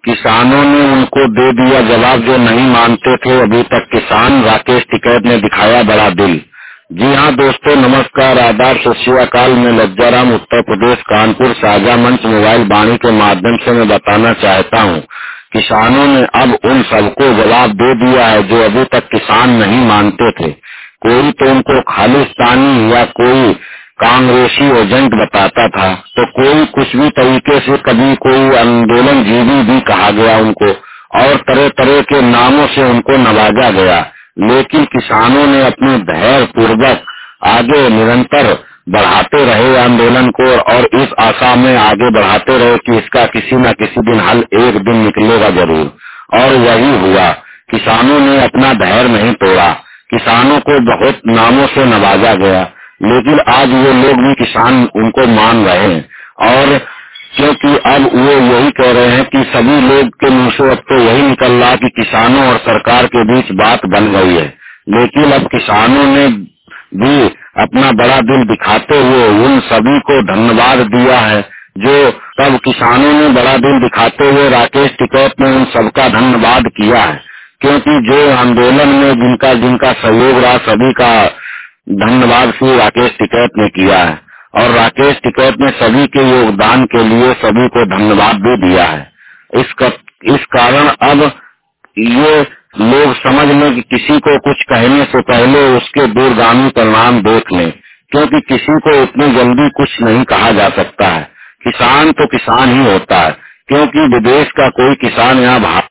किसानों ने उनको दे दिया जवाब जो नहीं मानते थे अभी तक किसान। राकेश टिकैत ने दिखाया बड़ा दिल। जी हाँ दोस्तों, नमस्कार, आदाब, सत श्री अकाल। मैं लज्जाराम, उत्तर प्रदेश, कानपुर, साझा मंच मोबाइल वाणी के माध्यम से मैं बताना चाहता हूँ, किसानों ने अब उन सबको जवाब दे दिया है जो अभी तक किसान नहीं मानते थे। कोई तो उनको खालिस्तानी या कोई कांग्रेसी एजेंट बताता था, तो कोई कुछ भी तरीके से, कभी कोई आंदोलन जीवी भी कहा गया उनको, और तरह तरह के नामों से उनको नवाजा गया। लेकिन किसानों ने अपने धैर्य पूर्वक आगे निरंतर बढ़ाते रहे आंदोलन को, और इस आशा में आगे बढ़ाते रहे कि इसका किसी न किसी दिन हल एक दिन निकलेगा जरूर। और वही हुआ। किसानों ने अपना धैर्य नहीं तोड़ा। किसानों को बहुत नामों से नवाजा गया, लेकिन आज वो लोग भी किसान उनको मान रहे हैं। और क्योंकि अब वो यही कह रहे हैं कि सभी लोग के मुंह से अब तो यही निकल रहा कि किसानों और सरकार के बीच बात बन गई है। लेकिन अब किसानों ने भी अपना बड़ा दिल दिखाते हुए उन सभी को धन्यवाद दिया है। जो तब किसानों ने बड़ा दिल दिखाते हुए राकेश टिकैत ने उन सबका धन्यवाद किया है, क्योंकि जो आंदोलन में जिनका जिनका सहयोग रहा सभी का धन्यवाद श्री राकेश टिकैत ने किया है। और राकेश टिकैत ने सभी के योगदान के लिए सभी को धन्यवाद भी दिया है। इस कारण अब ये लोग समझ लें कि किसी को कुछ कहने से पहले उसके दूरगामी परिणाम देख लें, क्योंकि किसी को इतनी जल्दी कुछ नहीं कहा जा सकता है। किसान तो किसान ही होता है, क्योंकि विदेश का कोई किसान यहाँ